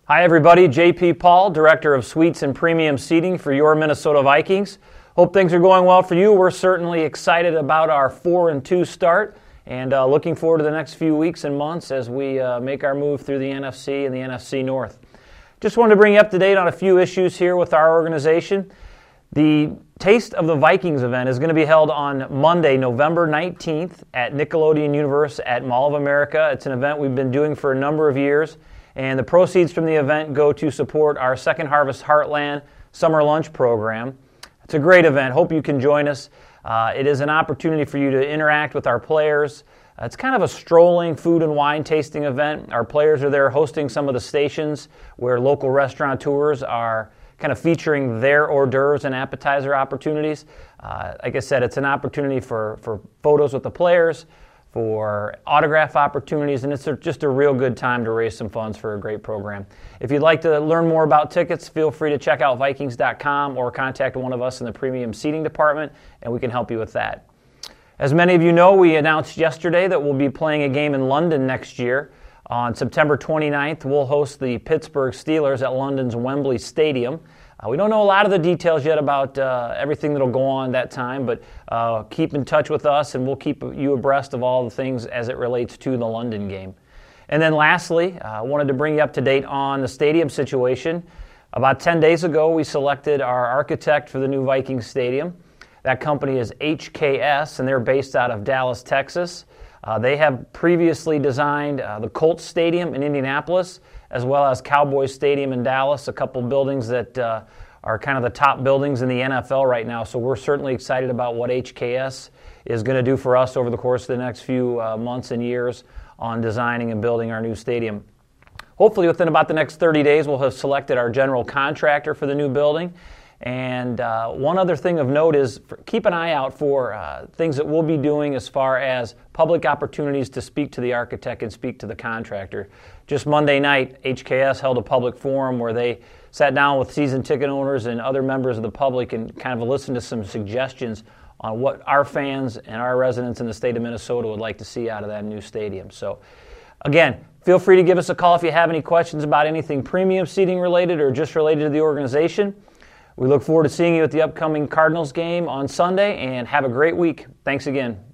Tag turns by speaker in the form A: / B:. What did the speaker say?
A: Hi everybody, JP Paul, Director of Suites and Premium Seating for your Minnesota Vikings. Hope things are going well for you. We're certainly excited about our 4-2 start and looking forward to the next few weeks and months as we make our move through the NFC and the NFC North. Just wanted to bring you up to date on a few issues here with our organization. The Taste of the Vikings event is going to be held on Monday, November 19th at Nickelodeon Universe at Mall of America. It's an event we've been doing for a number of years, and the proceeds from the event go to support our Second Harvest Heartland Summer Lunch Program. It's a great event. Hope you can join us. It is an opportunity for you to interact with our players. It's kind of a strolling food and wine tasting event. Our players are there hosting some of the stations where local restaurateurs are kind of featuring their hors d'oeuvres and appetizer opportunities. Like I said, it's an opportunity for photos with the players, for autograph opportunities, and it's just a real good time to raise some funds for a great program. If you'd like to learn more about tickets, feel free to check out Vikings.com or contact one of us in the premium seating department, and we can help you with that. As many of you know, we announced yesterday that we'll be playing a game in London next year. On September 29th, we'll host the Pittsburgh Steelers at London's Wembley Stadium. We don't know a lot of the details yet about everything that will go on that time, but keep in touch with us and we'll keep you abreast of all the things as it relates to the London game. And then lastly, I wanted to bring you up to date on the stadium situation. About 10 days ago, we selected our architect for the new Vikings Stadium. That company is HKS, and they're based out of Dallas, Texas. They have previously designed the Colts Stadium in Indianapolis, as well as Cowboys Stadium in Dallas, a couple buildings that are kind of the top buildings in the NFL right now. So we're certainly excited about what HKS is going to do for us over the course of the next few months and years on designing and building our new stadium. Hopefully within about the next 30 days, we'll have selected our general contractor for the new building. And one other thing of note is keep an eye out for things that we'll be doing as far as public opportunities to speak to the architect and speak to the contractor. Just Monday night, HKS held a public forum where they sat down with season ticket owners and other members of the public and kind of listened to some suggestions on what our fans and our residents in the state of Minnesota would like to see out of that new stadium. So again, feel free to give us a call if you have any questions about anything premium seating related or just related to the organization. We look forward to seeing you at the upcoming Cardinals game on Sunday, and have a great week. Thanks again.